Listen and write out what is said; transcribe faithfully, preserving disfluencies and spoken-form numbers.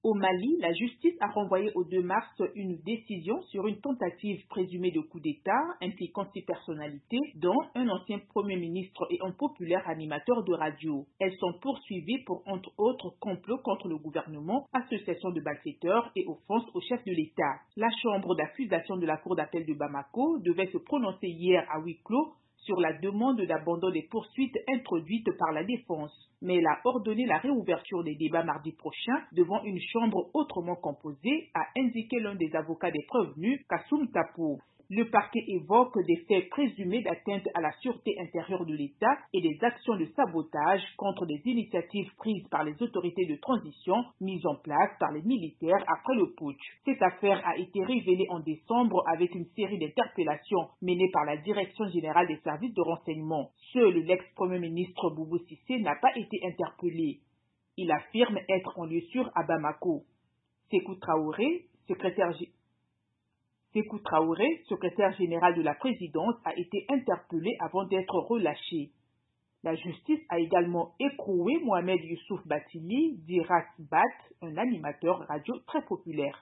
Au Mali, la justice a renvoyé au deux mars une décision sur une tentative présumée de coup d'État impliquant six personnalités, dont un ancien Premier ministre et un populaire animateur de radio. Elles sont poursuivies pour, entre autres, complot contre le gouvernement, association de malfaiteurs et offense au chef de l'État. La chambre d'accusation de la Cour d'appel de Bamako devait se prononcer hier à huis clos sur la demande d'abandon des poursuites introduites par la défense. Mais elle a ordonné la réouverture des débats mardi prochain devant une chambre autrement composée, a indiqué l'un des avocats des prévenus, Kassoum Tapo. Le parquet évoque des faits présumés d'atteinte à la sûreté intérieure de l'État et des actions de sabotage contre des initiatives prises par les autorités de transition mises en place par les militaires après le putsch. Cette affaire a été révélée en décembre avec une série d'interpellations menées par la Direction générale des services de renseignement. Seul l'ex-premier ministre Boubou Cissé n'a pas été interpellé. Il affirme être en lieu sûr à Bamako. Sékou Traoré, secrétaire général Sékou Traoré, secrétaire général de la présidence, a été interpellé avant d'être relâché. La justice a également écroué Mohamed Youssouf Batili, dit Ras Bat, un animateur radio très populaire.